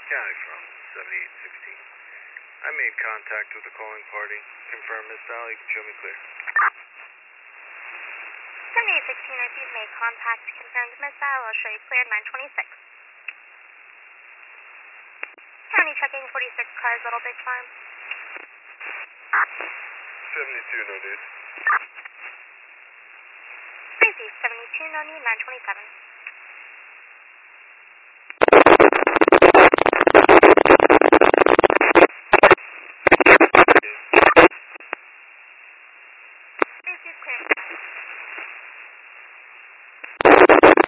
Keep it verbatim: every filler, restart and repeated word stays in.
County from seventy-eight sixteen. I made contact with the calling party. Confirm, Miss Val, you can show me clear. seventy-eight sixteen, I see you've made contact. Confirmed, Miss Val, I'll show you clear at nine twenty-six. County checking forty-six cars, Little Big Farm. seventy-two, no need. Crazy, seventy-two, no need, nine twenty-seven.